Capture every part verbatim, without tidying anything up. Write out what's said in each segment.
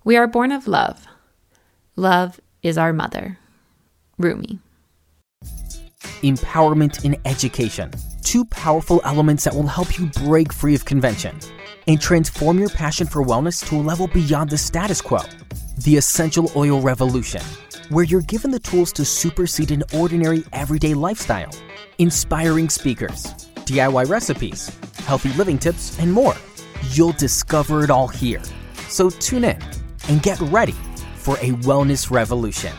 We are born of love. Love is our mother. Rumi. Empowerment in education. Two powerful elements that will help you break free of convention and transform your passion for wellness to a level beyond the status quo. The Essential Oil Revolution, where you're given the tools to supersede an ordinary everyday lifestyle. Inspiring speakers, D I Y recipes, healthy living tips, and more. You'll discover it all here. So tune in and get ready for a wellness revolution.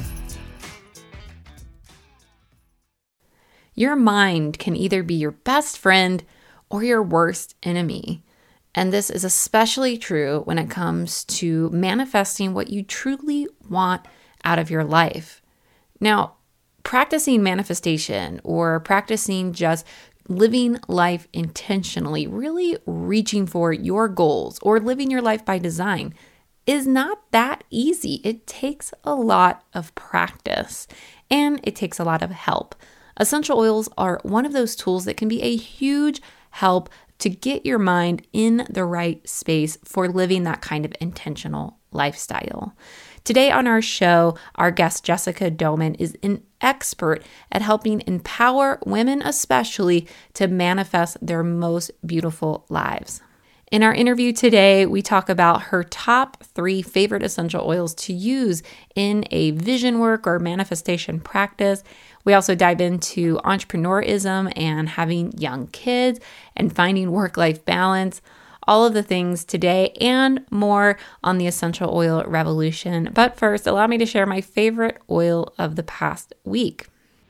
Your mind can either be your best friend or your worst enemy. And this is especially true when it comes to manifesting what you truly want out of your life. Now, practicing manifestation or practicing just living life intentionally, really reaching for your goals or living your life by design is not that easy. It takes a lot of practice and it takes a lot of help. Essential oils are one of those tools that can be a huge help to get your mind in the right space for living that kind of intentional lifestyle. Today on our show, our guest Jessica Doman is an expert at helping empower women especially to manifest their most beautiful lives. In our interview today, we talk about her top three favorite essential oils to use in a vision work or manifestation practice. We also dive into entrepreneurism and having young kids and finding work-life balance, all of the things today and more on the essential oil revolution. But first, allow me to share my favorite oil of the past week.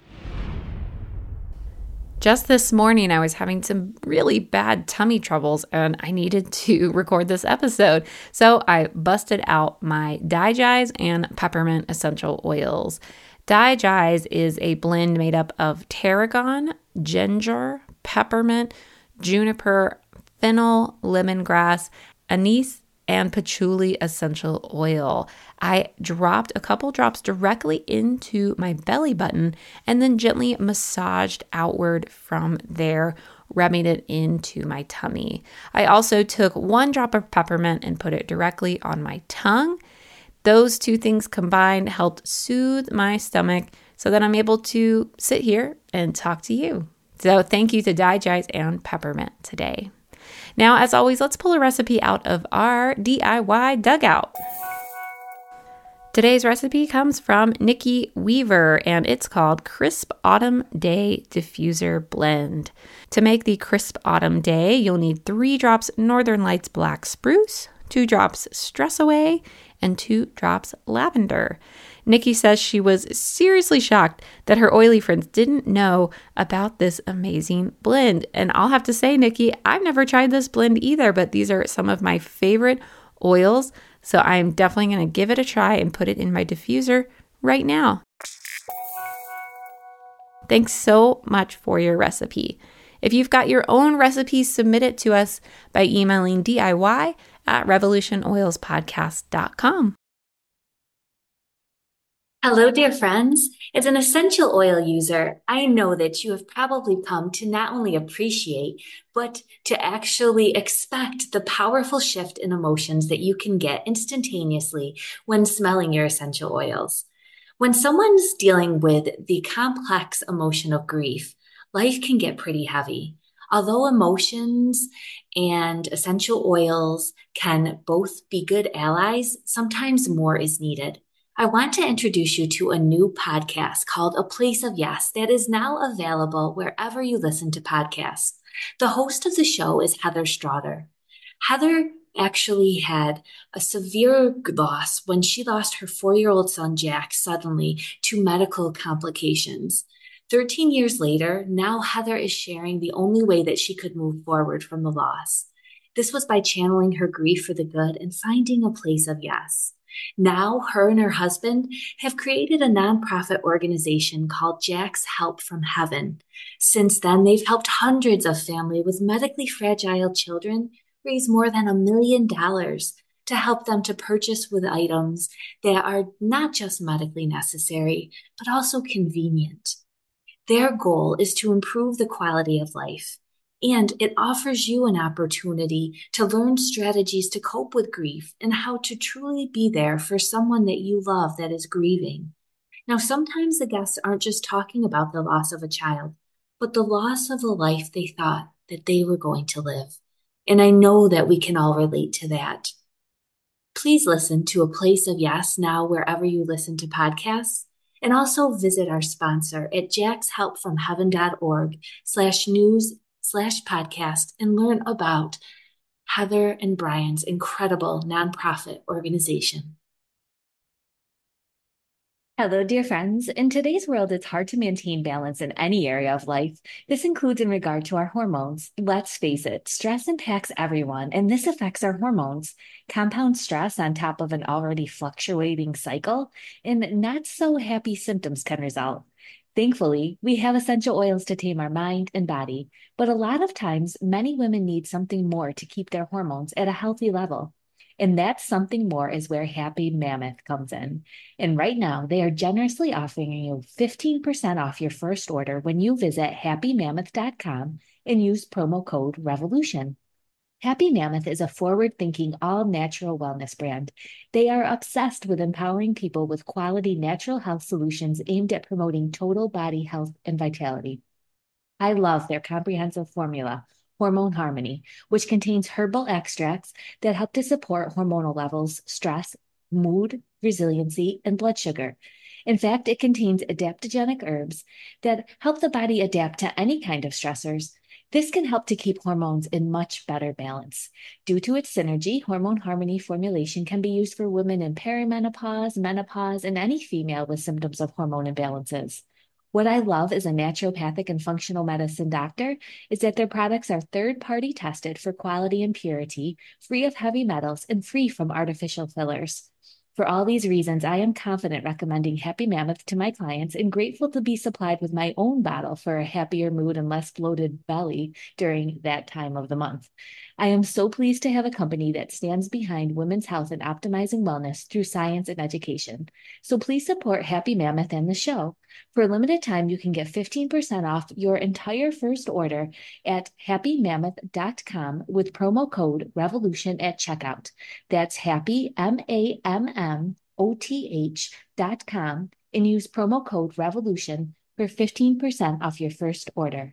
Just this morning, I was having some really bad tummy troubles and I needed to record this episode. So I busted out my Digize and Peppermint essential oils. Digize is a blend made up of tarragon, ginger, peppermint, juniper, fennel, lemongrass, anise, and patchouli essential oil. I dropped a couple drops directly into my belly button and then gently massaged outward from there, rubbing it into my tummy. I also took one drop of peppermint and put it directly on my tongue. Those two things combined helped soothe my stomach so that I'm able to sit here and talk to you. So thank you to Digize and Peppermint today. Now, as always, let's pull a recipe out of our D I Y dugout. Today's recipe comes from Nikki Weaver, and it's called Crisp Autumn Day Diffuser Blend. To make the Crisp Autumn Day, you'll need three drops Northern Lights Black Spruce, two drops Stress Away, and two drops lavender. Nikki says she was seriously shocked that her oily friends didn't know about this amazing blend. And I'll have to say, Nikki, I've never tried this blend either, but these are some of my favorite oils. So I'm definitely going to give it a try and put it in my diffuser right now. Thanks so much for your recipe. If you've got your own recipes, submit it to us by emailing D I Y at revolution oils podcast dot com. Hello, dear friends. As an essential oil user, I know that you have probably come to not only appreciate, but to actually expect the powerful shift in emotions that you can get instantaneously when smelling your essential oils. When someone's dealing with the complex emotion of grief, life can get pretty heavy. Although emotions and essential oils can both be good allies, sometimes more is needed. I want to introduce you to a new podcast called A Place of Yes that is now available wherever you listen to podcasts. The host of the show is Heather Strother. Heather actually had a severe loss when she lost her four-year-old son, Jack, suddenly to medical complications. thirteen years later, now Heather is sharing the only way that she could move forward from the loss. This was by channeling her grief for the good and finding a place of yes. Now, her and her husband have created a nonprofit organization called Jack's Help from Heaven. Since then, they've helped hundreds of families with medically fragile children raise more than a million dollars to help them to purchase with items that are not just medically necessary, but also convenient. Their goal is to improve the quality of life. And it offers you an opportunity to learn strategies to cope with grief and how to truly be there for someone that you love that is grieving. Now, sometimes the guests aren't just talking about the loss of a child, but the loss of a life they thought that they were going to live. And I know that we can all relate to that. Please listen to A Place of Yes now wherever you listen to podcasts, and also visit our sponsor at jackshelpfromheaven.org slash news slash podcast and learn about Heather and Brian's incredible nonprofit organization. Hello, dear friends. In today's world, it's hard to maintain balance in any area of life. This includes in regard to our hormones. Let's face it, stress impacts everyone, and this affects our hormones. Compound stress on top of an already fluctuating cycle, and not so happy symptoms can result. Thankfully, we have essential oils to tame our mind and body, but a lot of times, many women need something more to keep their hormones at a healthy level. And that something more is where Happy Mammoth comes in. And right now, they are generously offering you fifteen percent off your first order when you visit happy mammoth dot com and use promo code REVOLUTION. Happy Mammoth is a forward-thinking, all-natural wellness brand. They are obsessed with empowering people with quality natural health solutions aimed at promoting total body health and vitality. I love their comprehensive formula, Hormone Harmony, which contains herbal extracts that help to support hormonal levels, stress, mood, resiliency, and blood sugar. In fact, it contains adaptogenic herbs that help the body adapt to any kind of stressors. This can help to keep hormones in much better balance. Due to its synergy, Hormone Harmony formulation can be used for women in perimenopause, menopause, and any female with symptoms of hormone imbalances. What I love as a naturopathic and functional medicine doctor is that their products are third-party tested for quality and purity, free of heavy metals, and free from artificial fillers. For all these reasons, I am confident recommending Happy Mammoth to my clients and grateful to be supplied with my own bottle for a happier mood and less bloated belly during that time of the month. I am so pleased to have a company that stands behind women's health and optimizing wellness through science and education. So please support Happy Mammoth and the show. For a limited time, you can get fifteen percent off your entire first order at happy mammoth dot com with promo code REVOLUTION at checkout. That's happy, M A M M O T H dot com, and use promo code REVOLUTION for fifteen percent off your first order.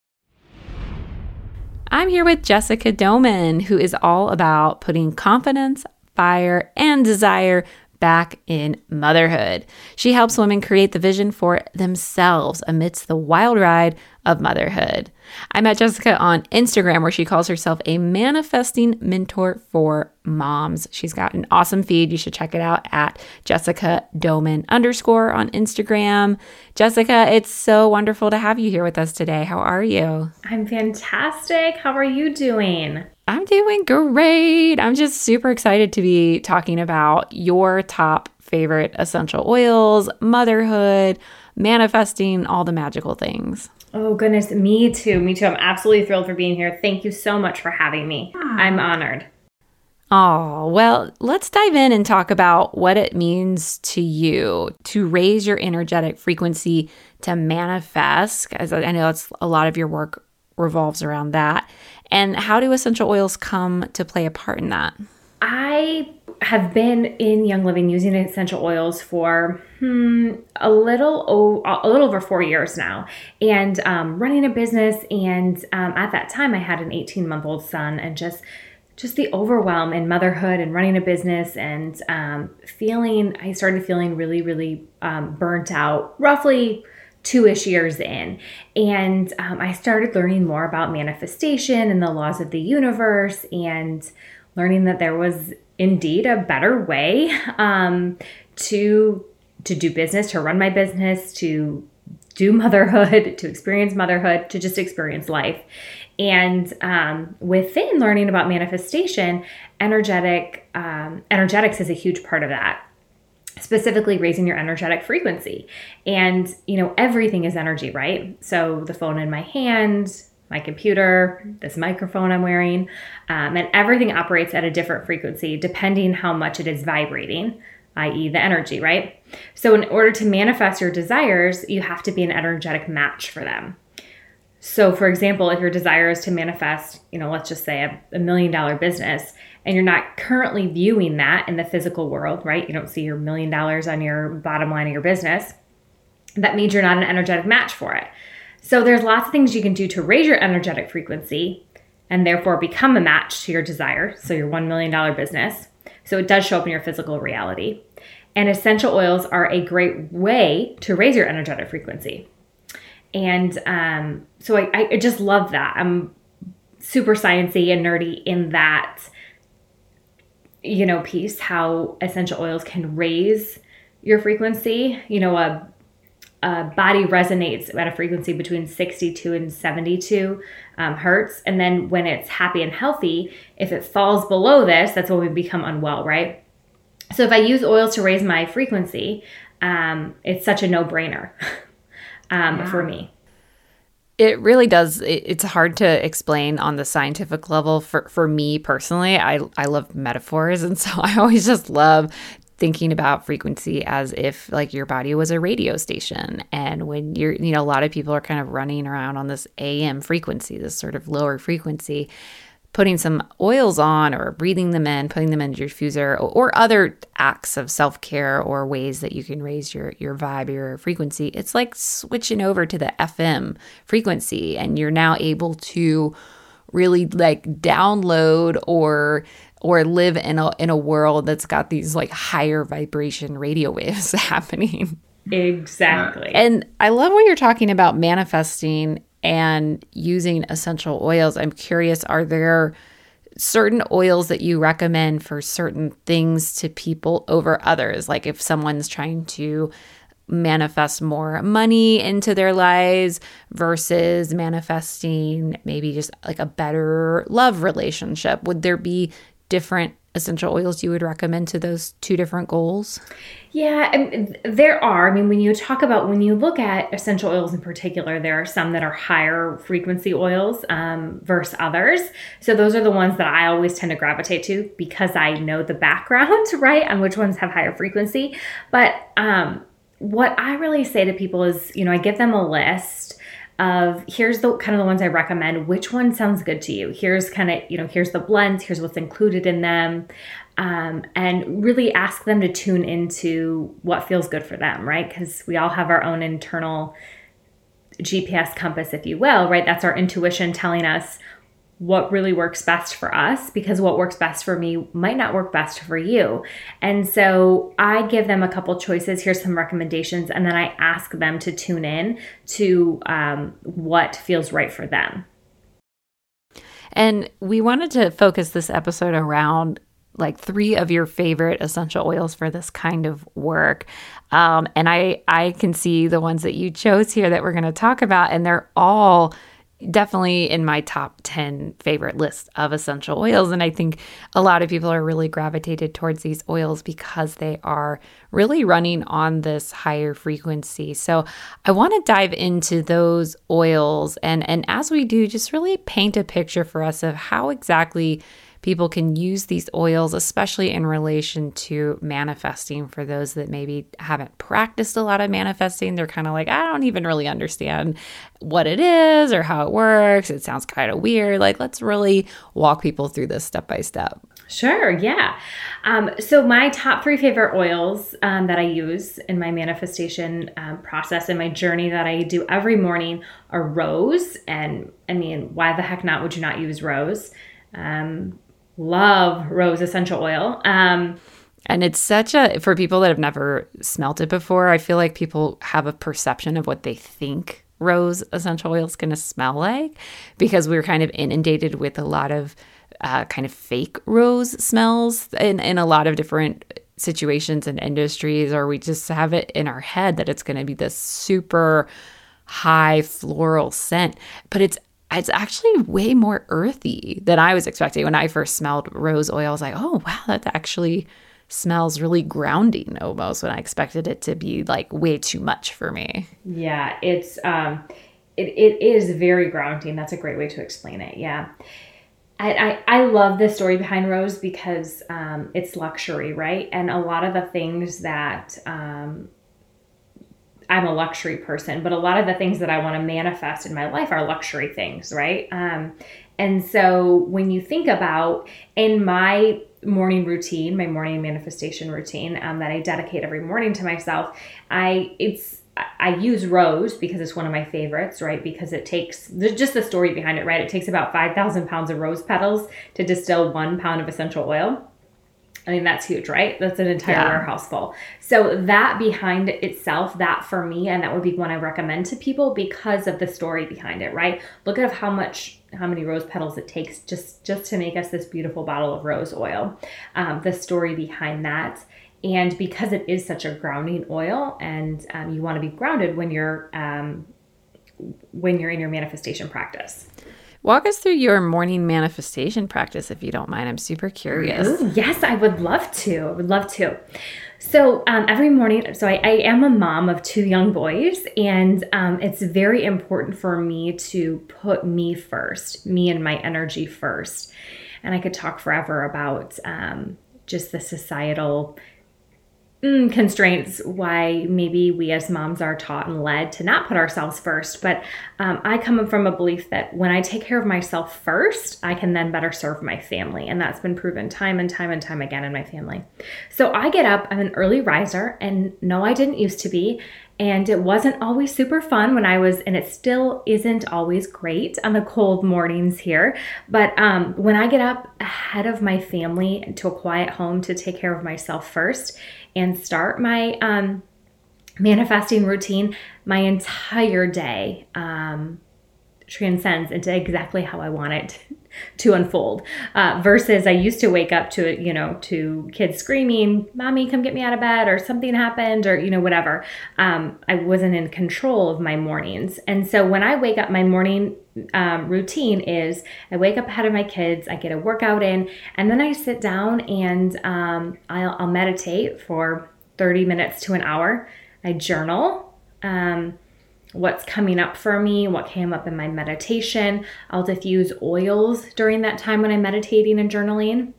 I'm here with Jessica Doman, who is all about putting confidence, fire, and desire back in motherhood. She helps women create the vision for themselves amidst the wild ride of motherhood. I met Jessica on Instagram, where she calls herself a manifesting mentor for moms. She's got an awesome feed. You should check it out at Jessica Doman underscore on Instagram. Jessica, it's so wonderful to have you here with us today. How are you? I'm fantastic. How are you doing? I'm doing great. I'm just super excited to be talking about your top favorite essential oils, motherhood, manifesting, all the magical things. Oh, goodness. Me too. Me too. I'm absolutely thrilled for being here. Thank you so much for having me. I'm honored. Oh, well, let's dive in and talk about what it means to you to raise your energetic frequency to manifest, as I know it's a lot of your work revolves around that. And how do essential oils come to play a part in that? I have been in Young Living using essential oils for hmm, a little oh, a little over four years now, and um, running a business. And um, at that time, I had an eighteen-month-old son, and just just the overwhelm in motherhood and running a business, and um, feeling I started feeling really, really um, burnt out. Roughly two-ish years in. And um, I started learning more about manifestation and the laws of the universe, and learning that there was indeed a better way um, to to do business, to run my business, to do motherhood, to experience motherhood, to just experience life. And um, within learning about manifestation, energetic um, energetics is a huge part of that. Specifically raising your energetic frequency. And, you know, everything is energy, right? So the phone in my hand, my computer, this microphone I'm wearing, um, and everything operates at a different frequency depending how much it is vibrating, that is the energy, right? So in order to manifest your desires, you have to be an energetic match for them. So for example, if your desire is to manifest, you know, let's just say a, a million dollar business, and you're not currently viewing that in the physical world, right? You don't see your million dollars on your bottom line of your business. That means you're not an energetic match for it. So there's lots of things you can do to raise your energetic frequency and therefore become a match to your desire. So your one million dollars business. So it does show up in your physical reality. And essential oils are a great way to raise your energetic frequency. And um, so I, I just love that. I'm super sciencey and nerdy in that, you know, piece, how essential oils can raise your frequency. You know, a, a body resonates at a frequency between sixty-two and seventy-two um, hertz. And then when it's happy and healthy, if it falls below this, that's when we become unwell, right? So if I use oils to raise my frequency, um, it's such a no-brainer. Um, yeah. For me. It really does. It, it's hard to explain on the scientific level. For, for me personally, I, I love metaphors. And so I always just love thinking about frequency as if like your body was a radio station. And when you're, you know, a lot of people are kind of running around on this A M frequency, this sort of lower frequency, putting some oils on or breathing them in, putting them into your diffuser, or, or other acts of self-care or ways that you can raise your, your vibe, your frequency. It's like switching over to the F M frequency, and you're now able to really like download or or live in a in a world that's got these like higher vibration radio waves happening. Exactly. And I love what you're talking about manifesting and using essential oils. I'm curious, are there certain oils that you recommend for certain things to people over others? Like if someone's trying to manifest more money into their lives versus manifesting maybe just like a better love relationship, would there be different essential oils you would recommend to those two different goals? Yeah, I mean, there are. I mean, when you talk about, when you look at essential oils in particular, there are some that are higher frequency oils um, versus others. So those are the ones that I always tend to gravitate to because I know the background, right, on which ones have higher frequency. But um, what I really say to people is, you know, I give them a list of here's the kind of the ones I recommend. Which one sounds good to you? Here's kind of, you know, here's the blends, here's what's included in them. Um, and really ask them to tune into what feels good for them, right? Because we all have our own internal G P S compass, if you will, right? That's our intuition telling us what really works best for us, because what works best for me might not work best for you. And so I give them a couple choices. Here's some recommendations. And then I ask them to tune in to um, what feels right for them. And we wanted to focus this episode around like three of your favorite essential oils for this kind of work. Um, and I, I can see the ones that you chose here that we're going to talk about, and they're all definitely in my top ten favorite list of essential oils. And I think a lot of people are really gravitated towards these oils because they are really running on this higher frequency. So I want to dive into those oils. And, and as we do, just really paint a picture for us of how exactly people can use these oils, especially in relation to manifesting. For those that maybe haven't practiced a lot of manifesting, they're kind of like, I don't even really understand what it is or how it works. It sounds kind of weird. Like, let's really walk people through this step by step. Sure, yeah. Um, so my top three favorite oils um, that I use in my manifestation um, process and my journey that I do every morning are rose. And I mean, why the heck not would you not use rose? Um, love rose essential oil. Um, and it's such a, for people that have never smelt it before, I feel like people have a perception of what they think rose essential oil is going to smell like, because we're kind of inundated with a lot of uh, kind of fake rose smells in, in a lot of different situations and industries, or we just have it in our head that it's going to be this super high floral scent, but it's It's actually way more earthy than I was expecting. When I first smelled rose oil, I was like, oh, wow, that actually smells really grounding almost, when I expected it to be like way too much for me. Yeah, it's um, it, it is very grounding. That's a great way to explain it. Yeah. I, I, I love the story behind rose because um, it's luxury, right? And a lot of the things that um, I'm a luxury person, but a lot of the things that I want to manifest in my life are luxury things, right? Um, and so when you think about in my morning routine, my morning manifestation routine um, that I dedicate every morning to myself, I it's I use rose because it's one of my favorites, right? Because it takes, there's just the story behind it, right? It takes about five thousand pounds of rose petals to distill one pound of essential oil. I mean, that's huge, right? That's an entire yeah. warehouse full. So that behind itself, that for me, and that would be one I recommend to people because of the story behind it, right? Look at how much, how many rose petals it takes just, just to make us this beautiful bottle of rose oil. Um, the story behind that. And because it is such a grounding oil and um, you want to be grounded when you're, um, when you're in your manifestation practice. Walk us through your morning manifestation practice, if you don't mind. I'm super curious. Ooh, yes, I would love to. I would love to. So um, every morning, so I, I am a mom of two young boys, and um, it's very important for me to put me first, me and my energy first. And I could talk forever about um, just the societal Mm, constraints why maybe we as moms are taught and led to not put ourselves first. But um, I come from a belief that when I take care of myself first, I can then better serve my family. And that's been proven time and time and time again in my family. So I get up, I'm an early riser, and no, I didn't used to be. And it wasn't always super fun when I was, and it still isn't always great on the cold mornings here. But um, when I get up ahead of my family to a quiet home to take care of myself first and start my um, manifesting routine, my entire day um, transcends into exactly how I want it to unfold. Uh, versus I used to wake up to, you know, to kids screaming, "Mommy, come get me out of bed," or something happened, or, you know, whatever. Um, I wasn't in control of my mornings. And so when I wake up, my morning um, routine is I wake up ahead of my kids, I get a workout in, and then I sit down and um, I'll, I'll meditate for thirty minutes to an hour. I journal. Um, what's coming up for me, what came up in my meditation. I'll diffuse oils during that time when I'm meditating and journaling.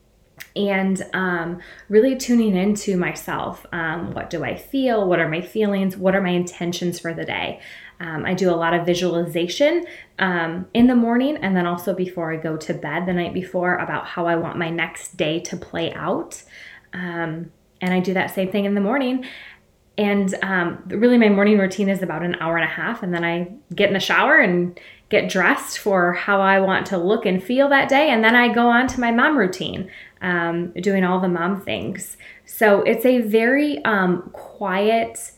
And um, really tuning into myself. Um, what do I feel? What are my feelings? What are my intentions for the day? Um, I do a lot of visualization um, in the morning and then also before I go to bed the night before about how I want my next day to play out. Um, and I do that same thing in the morning. And um, really my morning routine is about an hour and a half. And then I get in the shower and get dressed for how I want to look and feel that day. And then I go on to my mom routine, um, doing all the mom things. So it's a very um, quiet,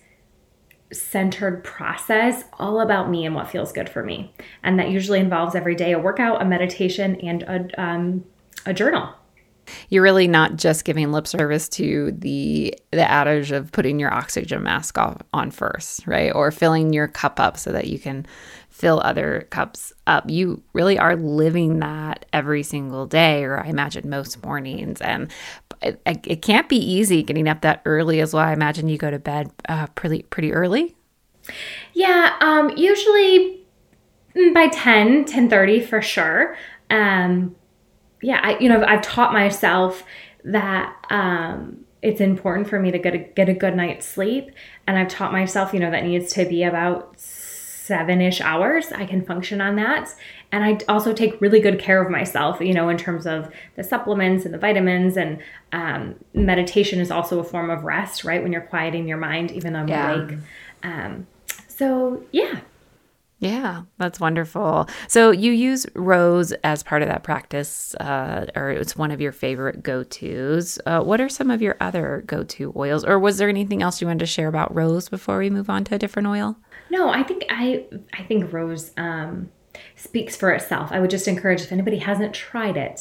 centered process, all about me and what feels good for me. And that usually involves every day a workout, a meditation, and a, um, a journal. You're really not just giving lip service to the the adage of putting your oxygen mask off, on first, right? Or filling your cup up so that you can fill other cups up. You really are living that every single day, or I imagine most mornings. And it, it can't be easy getting up that early as well. I imagine you go to bed uh, pretty pretty early. Yeah, um, usually by ten, ten thirty for sure. Um Yeah, I, you know, I've taught myself that um, it's important for me to get a, get a good night's sleep. And I've taught myself, you know, that needs to be about seven-ish hours. I can function on that. And I also take really good care of myself, you know, in terms of the supplements and the vitamins. And um, meditation is also a form of rest, right? When you're quieting your mind, even though I'm yeah. awake. Um, so, yeah. Yeah, that's wonderful. So you use rose as part of that practice, uh, or it's one of your favorite go-tos. Uh, what are some of your other go-to oils? Or was there anything else you wanted to share about rose before we move on to a different oil? No, I think I I think rose um, speaks for itself. I would just encourage, if anybody hasn't tried it,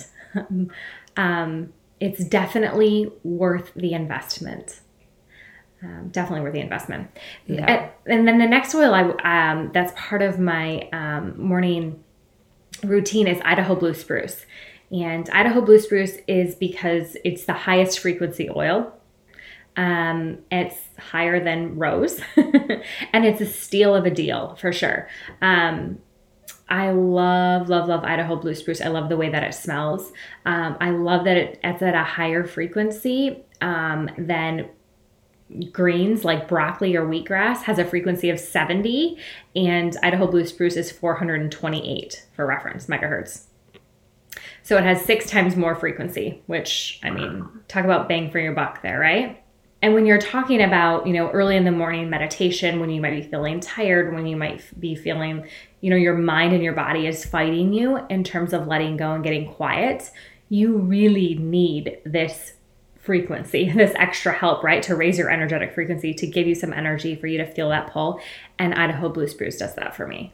um, it's definitely worth the investment. Um, definitely worth the investment. Yeah. And, and then the next oil I, um, that's part of my um, morning routine is Idaho Blue Spruce. And Idaho Blue Spruce is because it's the highest frequency oil. Um, it's higher than rose. And it's a steal of a deal for sure. Um, I love, love, love Idaho Blue Spruce. I love the way that it smells. Um, I love that it, it's at a higher frequency um, than greens like broccoli or wheatgrass has a frequency of seventy, and Idaho Blue Spruce is four hundred twenty-eight for reference megahertz. So it has six times more frequency, which, I mean, talk about bang for your buck there, right? And when you're talking about, you know, early in the morning meditation, when you might be feeling tired, when you might be feeling, you know, your mind and your body is fighting you in terms of letting go and getting quiet, you really need this frequency, this extra help, right? To raise your energetic frequency, to give you some energy for you to feel that pull. And Idaho Blue Spruce does that for me.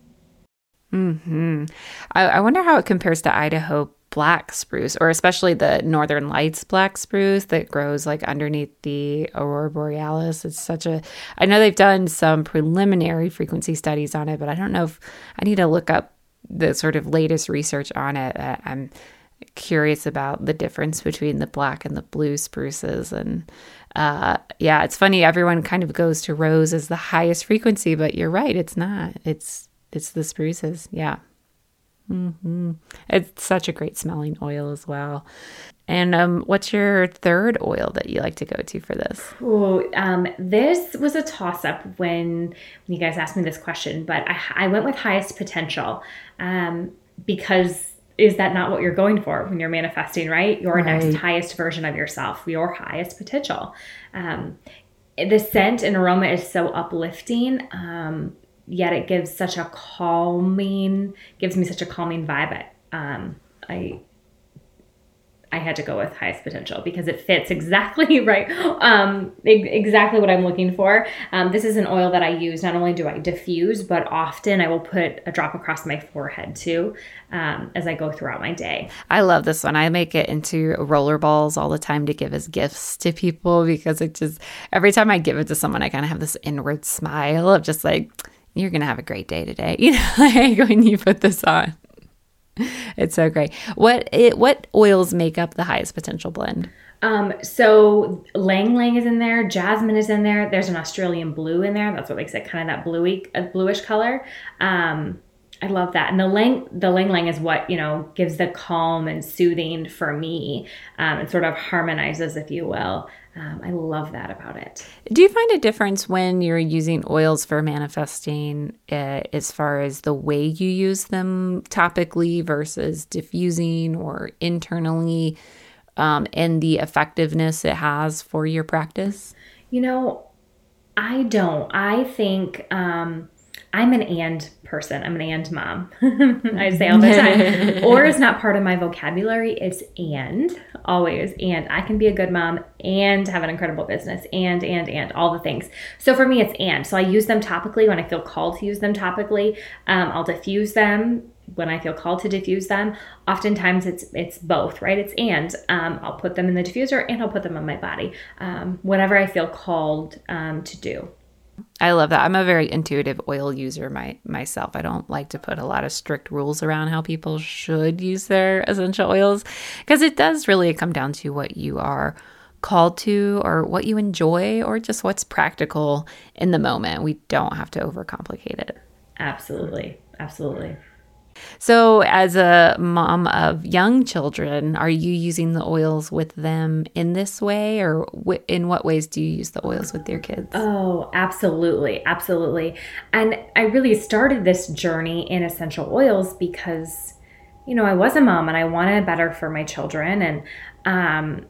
Hmm. I, I wonder how it compares to Idaho Black Spruce, or especially the Northern Lights Black Spruce that grows like underneath the Aurora Borealis. It's such a, I know they've done some preliminary frequency studies on it, but I don't know if I need to look up the sort of latest research on it. I, I'm curious about the difference between the black and the blue spruces. And uh, yeah, it's funny. Everyone kind of goes to rose as the highest frequency, but you're right. It's not. It's It's the spruces. Yeah. Mm-hmm. It's such a great smelling oil as well. And um, what's your third oil that you like to go to for this? Oh, um, this was a toss-up when, when you guys asked me this question, but I, I went with highest potential um, because is that not what you're going for when you're manifesting, right? Your Right. next highest version of yourself, your highest potential. Um, the scent and aroma is so uplifting. Um, Yet it gives such a calming, gives me such a calming vibe. Um, I I had to go with highest potential because it fits exactly right, um, e- exactly what I'm looking for. Um, this is an oil that I use. Not only do I diffuse, but often I will put a drop across my forehead too, um, as I go throughout my day. I love this one. I make it into roller balls all the time to give as gifts to people because it just, every time I give it to someone, I kind of have this inward smile of just like, you're going to have a great day today. You know, like when you put this on. It's so great. What it, what oils make up the highest potential blend? Um, so Lang Lang is in there. Jasmine is in there. There's an Australian blue in there. That's what makes it kind of that bluey, uh, bluish color. Um, I love that. And the Lang, the Lang Lang is what, you know, gives the calm and soothing for me. Um, it sort of harmonizes, if you will. Um, I love that about it. Do you find a difference when you're using oils for manifesting uh, as far as the way you use them topically versus diffusing or internally, um, and the effectiveness it has for your practice? You know, I don't. I think um, I'm an and person. I'm an and mom. I say all the time. Or is not part of my vocabulary. It's and, always. And I can be a good mom and have an incredible business and, and, and all the things. So for me, it's and. So I use them topically when I feel called to use them topically. Um, I'll diffuse them when I feel called to diffuse them. Oftentimes it's it's both, right? It's and. Um, I'll put them in the diffuser and I'll put them on my body. Um, whatever I feel called um, to do. I love that. I'm a very intuitive oil user my, myself. I don't like to put a lot of strict rules around how people should use their essential oils because it does really come down to what you are called to or what you enjoy or just what's practical in the moment. We don't have to overcomplicate it. Absolutely. Absolutely. So as a mom of young children, are you using the oils with them in this way, or w- in what ways do you use the oils with your kids? Oh, absolutely. Absolutely. And I really started this journey in essential oils because, you know, I was a mom and I wanted better for my children. And, um,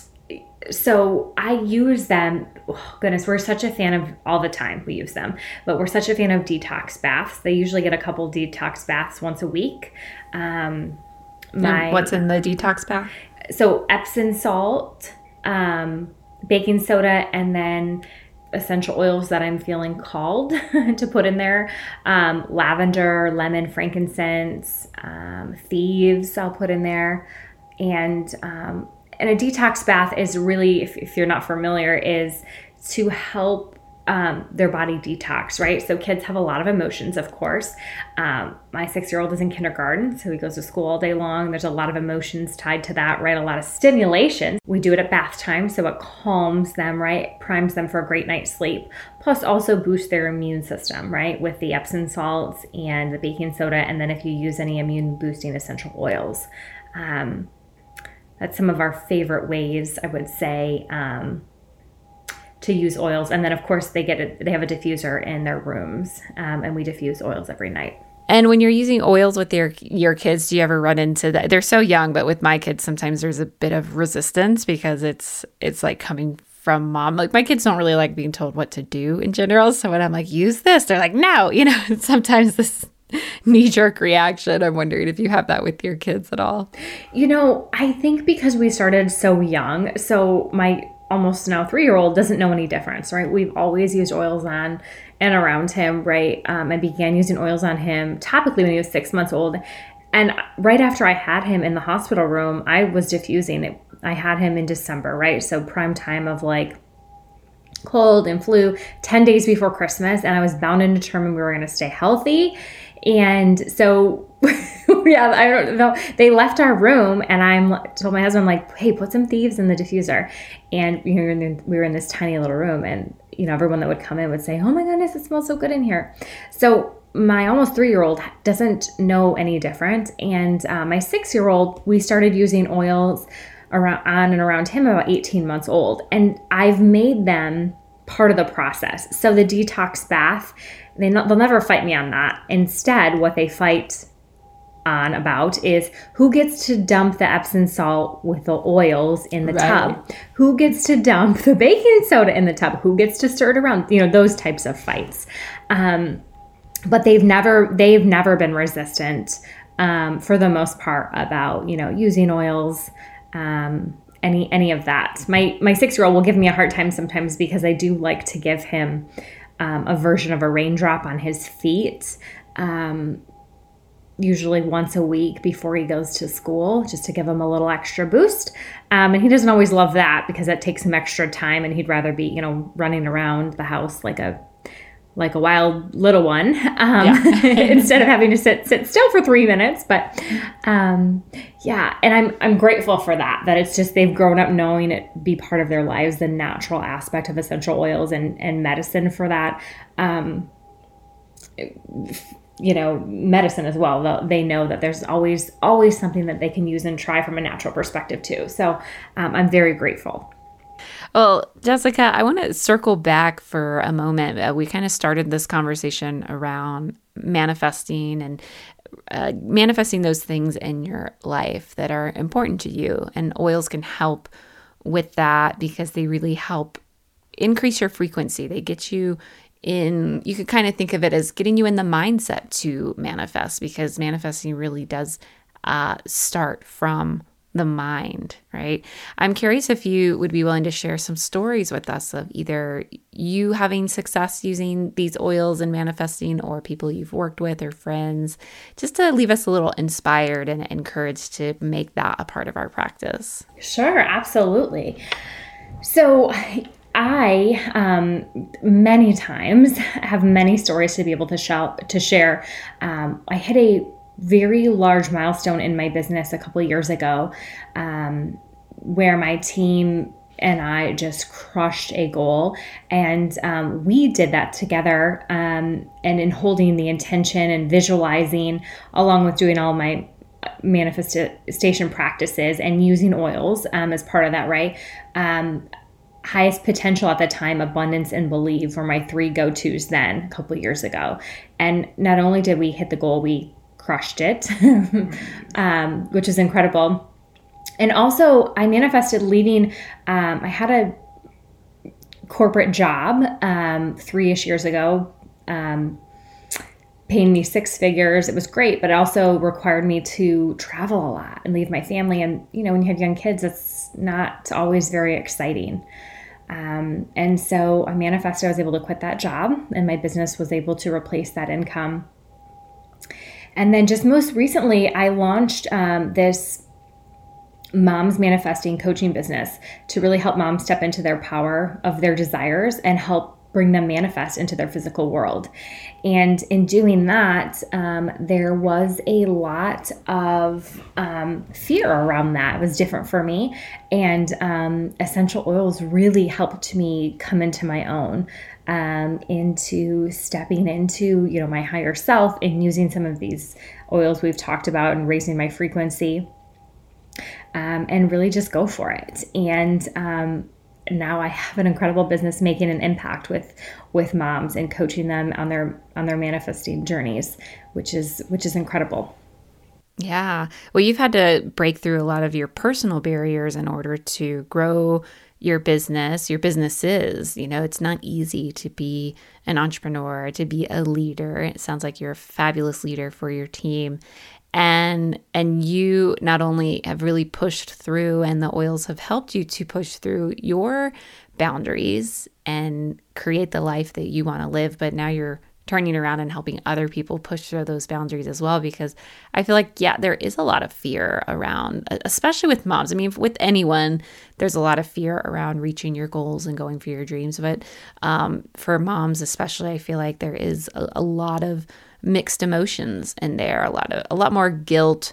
so I use them. Oh, goodness, we're such a fan of all the time. We use them, but we're such a fan of detox baths. They usually get a couple detox baths once a week. Um, my and what's in the detox bath? So Epsom salt, um, baking soda, and then essential oils that I'm feeling called to put in there. Um, lavender, lemon, frankincense, um, thieves I'll put in there. And, um, And a detox bath is really, if, if you're not familiar, is to help um, their body detox, right? So kids have a lot of emotions, of course. Um, my six-year-old is in kindergarten, so he goes to school all day long. There's a lot of emotions tied to that, right? A lot of stimulation. We do it at bath time, so it calms them, right? Primes them for a great night's sleep. Plus also boosts their immune system, right? With the Epsom salts and the baking soda, and then if you use any immune-boosting essential oils. Um, That's some of our favorite ways, I would say, um, to use oils. And then of course they get a, they have a diffuser in their rooms, um, and we diffuse oils every night. And when you're using oils with your your kids, do you ever run into that? They're so young, but with my kids, sometimes there's a bit of resistance because it's it's like coming from mom. Like my kids don't really like being told what to do in general. So when I'm like, use this, they're like, no, you know, sometimes this knee-jerk reaction. I'm wondering if you have that with your kids at all. You know, I think because we started so young, so my almost now three-year-old doesn't know any difference, right? We've always used oils on and around him, right? Um, I began using oils on him topically when he was six months old. And right after I had him in the hospital room, I was diffusing it. I had him in December, right? So prime time of like cold and flu, ten days before Christmas. And I was bound and determined we were going to stay healthy. And so, yeah, I don't know. They left our room and I'm told my husband, like, hey, put some thieves in the diffuser. And you know, we were in this tiny little room, and, you know, everyone that would come in would say, oh my goodness, it smells so good in here. So my almost three-year-old doesn't know any different. And uh, my six-year-old, we started using oils around on and around him about eighteen months old. And I've made them part of the process. So the detox bath, they not, they'll never fight me on that. Instead, what they fight on about is who gets to dump the Epsom salt with the oils in the right. tub, who gets to dump the baking soda in the tub, who gets to stir it around, you know, those types of fights. Um, but they've never, they've never been resistant um, for the most part about, you know, using oils, um, any, any of that. My, my six-year-old will give me a hard time sometimes because I do like to give him um, a version of a raindrop on his feet, um, usually once a week before he goes to school, just to give him a little extra boost. Um, and he doesn't always love that because that takes him extra time, and he'd rather be, you know, running around the house like a like a wild little one, um, yeah. instead of having to sit sit still for three minutes. But um, yeah, and I'm I'm grateful for that. That it's just they've grown up knowing it be part of their lives, the natural aspect of essential oils and and medicine for that. Um, you know, medicine as well. They know that there's always always something that they can use and try from a natural perspective too. So um, I'm very grateful. Well, Jessica, I want to circle back for a moment. Uh, we kind of started this conversation around manifesting and uh, manifesting those things in your life that are important to you. And oils can help with that because they really help increase your frequency. They get you in, you could kind of think of it as getting you in the mindset to manifest, because manifesting really does uh, start from the mind, right? I'm curious if you would be willing to share some stories with us of either you having success using these oils and manifesting, or people you've worked with or friends, just to leave us a little inspired and encouraged to make that a part of our practice. Sure, absolutely. So I, um, many times have many stories to be able to, sh- to share. Um, I hit a very large milestone in my business a couple of years ago, um, where my team and I just crushed a goal. And um, we did that together, um, and in holding the intention and visualizing, along with doing all my manifestation practices and using oils um, as part of that, right? Um, highest potential at the time, abundance, and believe were my three go-tos then a couple of years ago. And not only did we hit the goal, we crushed it, um, which is incredible. And also I manifested leaving, um, I had a corporate job um, three-ish years ago, um, paying me six figures. It was great, but it also required me to travel a lot and leave my family. And, you know, when you have young kids, it's not always very exciting. Um, and so I manifested, I was able to quit that job, and my business was able to replace that income. And then just most recently, I launched um, this Moms Manifesting coaching business to really help moms step into their power of their desires and help bring them manifest into their physical world. And in doing that, um, there was a lot of um, fear around that. It was different for me. And um, essential oils really helped me come into my own, um, into stepping into, you know, my higher self and using some of these oils we've talked about and raising my frequency, um, and really just go for it. And um, now I have an incredible business making an impact with with moms and coaching them on their on their manifesting journeys, which is which is incredible. Yeah. Well, you've had to break through a lot of your personal barriers in order to grow your business, your businesses. You know, it's not easy to be an entrepreneur, to be a leader. It sounds like you're a fabulous leader for your team. And and you not only have really pushed through, and the oils have helped you to push through your boundaries and create the life that you want to live, but now you're turning around and helping other people push through those boundaries as well. Because I feel like, yeah, there is a lot of fear around, especially with moms. I mean, with anyone, there's a lot of fear around reaching your goals and going for your dreams. But um, for moms especially, I feel like there is a, a lot of mixed emotions in there, a lot of a lot more guilt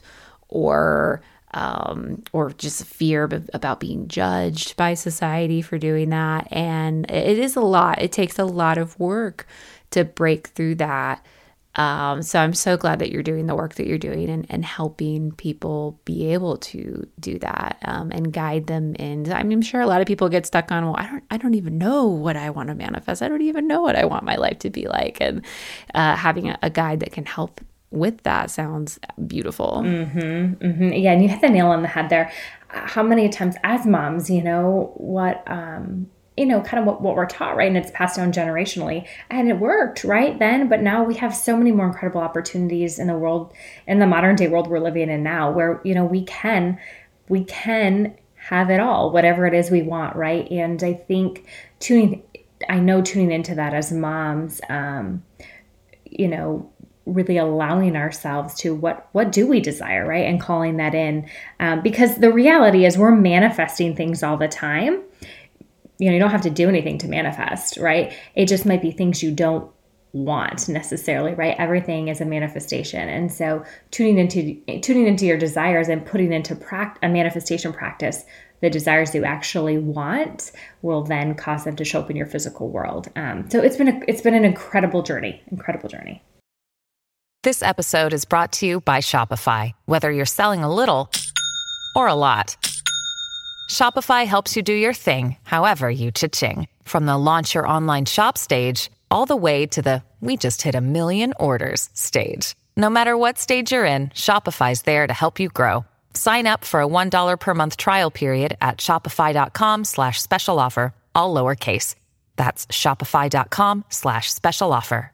or um, or just fear b- about being judged by society for doing that. And it is a lot. It takes a lot of work to break through that. Um, so I'm so glad that you're doing the work that you're doing and, and helping people be able to do that um, and guide them in. I mean, I'm sure a lot of people get stuck on, well, I don't, I don't even know what I want to manifest. I don't even know what I want my life to be like. And uh, having a, a guide that can help with that sounds beautiful. Mm-hmm, mm-hmm. Yeah, and you hit the nail on the head there. How many times as moms, you know, what, um, you know, kind of what, what we're taught, right? And it's passed down generationally, and it worked right then. But now we have so many more incredible opportunities in the world, in the modern day world we're living in now, where, you know, we can, we can have it all, whatever it is we want, right? And I think tuning, I know tuning into that as moms, um, you know, really allowing ourselves to what, what do we desire, right? And calling that in, um, because the reality is we're manifesting things all the time. You know, you don't have to do anything to manifest, right? It just might be things you don't want necessarily, right? Everything is a manifestation. And so tuning into tuning into your desires and putting into pract- a manifestation practice the desires you actually want will then cause them to show up in your physical world. Um, so it's been a, it's been an incredible journey, incredible journey. This episode is brought to you by Shopify. Whether you're selling a little or a lot, Shopify helps you do your thing, however you cha-ching. From the launch your online shop stage, all the way to the we just hit a million orders stage. No matter what stage you're in, Shopify's there to help you grow. Sign up for a one dollar per month trial period at shopify.com slash special offer, all lowercase. That's shopify.com slash special offer.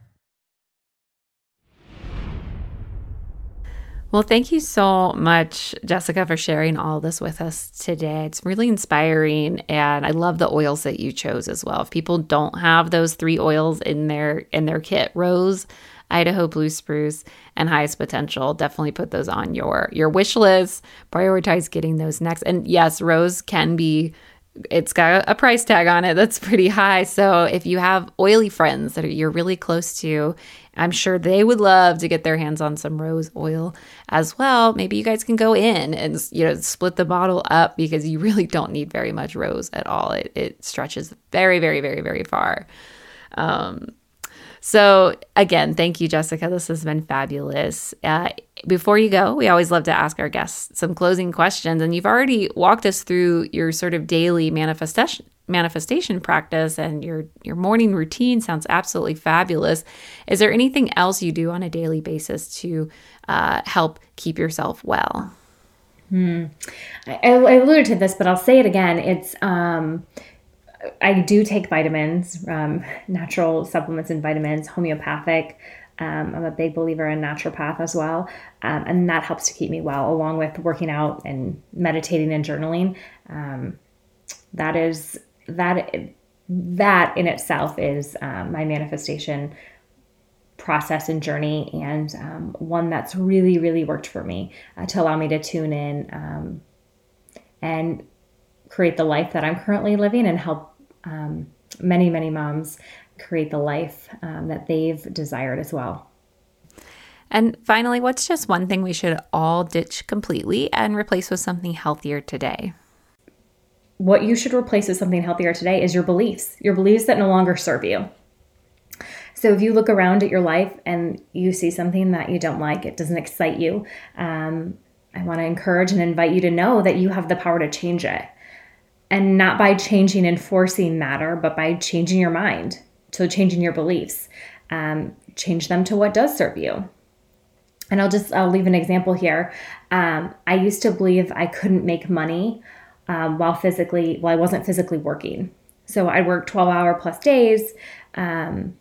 Well, thank you so much, Jessica, for sharing all this with us today. It's really inspiring, and I love the oils that you chose as well. If people don't have those three oils in their in their kit, Rose, Idaho Blue Spruce, and Highest Potential, definitely put those on your your wish list. Prioritize getting those next. And yes, Rose can be, it's got a price tag on it that's pretty high. So if you have oily friends that are, you're really close to, I'm sure they would love to get their hands on some rose oil as well. Maybe you guys can go in and, you know, split the bottle up, because you really don't need very much rose at all. It, it stretches very, very, very, very far. Um, so again, thank you, Jessica. This has been fabulous. Uh, before you go, we always love to ask our guests some closing questions. And you've already walked us through your sort of daily manifestation manifestation practice, and your your morning routine sounds absolutely fabulous. Is there anything else you do on a daily basis to uh, help keep yourself well? Hmm. I, I alluded to this, but I'll say it again. It's um, I do take vitamins, um, natural supplements and vitamins, homeopathic. Um, I'm a big believer in naturopath as well, um, and that helps to keep me well, along with working out and meditating and journaling. Um, that is that that in itself is um, my manifestation process and journey, and um, one that's really, really worked for me uh, to allow me to tune in um, and create the life that I'm currently living, and help um, many, many moms create the life um, that they've desired as well. And finally, what's just one thing we should all ditch completely and replace with something healthier today? What you should replace with something healthier today is your beliefs, your beliefs that no longer serve you. So if you look around at your life and you see something that you don't like, it doesn't excite you, um, I want to encourage and invite you to know that you have the power to change it. and not by changing and forcing matter, but by changing your mind. So changing your beliefs, um, change them to what does serve you. And I'll just, I'll leave an example here. Um, I used to believe I couldn't make money um, while physically, while I wasn't physically working. So I worked twelve hour plus days. Um,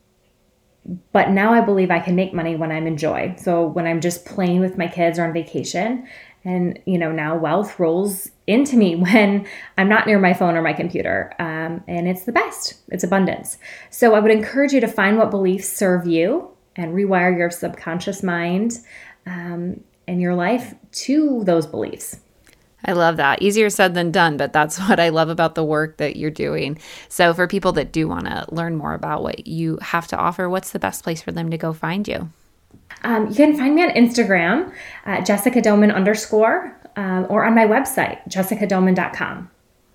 but now I believe I can make money when I'm in joy. So when I'm just playing with my kids or on vacation, and, you know, now wealth rolls into me when I'm not near my phone or my computer. Um, and it's the best. It's abundance. So I would encourage you to find what beliefs serve you and rewire your subconscious mind um, and your life to those beliefs. I love that. Easier said than done, but that's what I love about the work that you're doing. So for people that do want to learn more about what you have to offer, what's the best place for them to go find you? Um, you can find me on Instagram, uh, Jessica Doman underscore, um, or on my website, jessica doman dot com.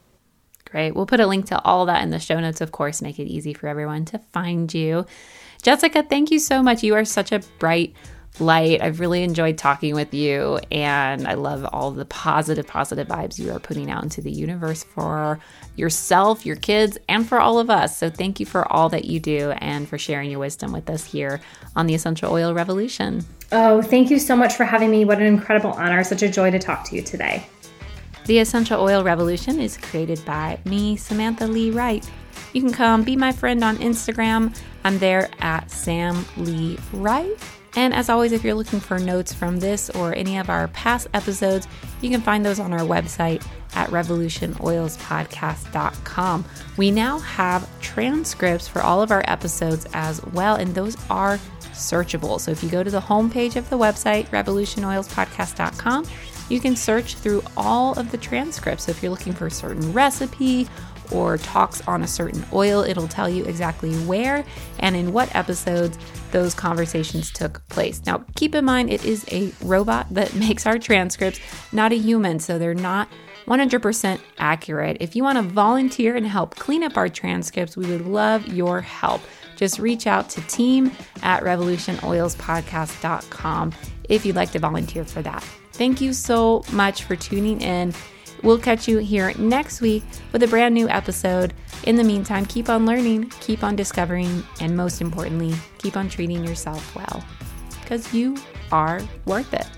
Great. We'll put a link to all that in the show notes, of course, make it easy for everyone to find you. Jessica, thank you so much. You are such a bright light. I've really enjoyed talking with you, and I love all the positive, positive vibes you are putting out into the universe for yourself, your kids, and for all of us. So thank you for all that you do and for sharing your wisdom with us here on the Essential Oil Revolution. Oh, thank you so much for having me. What an incredible honor. Such a joy to talk to you today. The Essential Oil Revolution is created by me, Samantha Lee Wright. You can come be my friend on Instagram. I'm there at Sam Lee Wright. And as always, if you're looking for notes from this or any of our past episodes, you can find those on our website at revolution oils podcast dot com. We now have transcripts for all of our episodes as well, and those are searchable. So if you go to the homepage of the website, revolution oils podcast dot com, you can search through all of the transcripts. So if you're looking for a certain recipe or talks on a certain oil, it'll tell you exactly where and in what episodes those conversations took place. Now, keep in mind, it is a robot that makes our transcripts, not a human, so they're not one hundred percent accurate. If you want to volunteer and help clean up our transcripts, we would love your help. Just reach out to team at revolution oils podcast dot com if you'd like to volunteer for that. Thank you so much for tuning in. We'll catch you here next week with a brand new episode. In the meantime, keep on learning, keep on discovering, and most importantly, keep on treating yourself well, because you are worth it.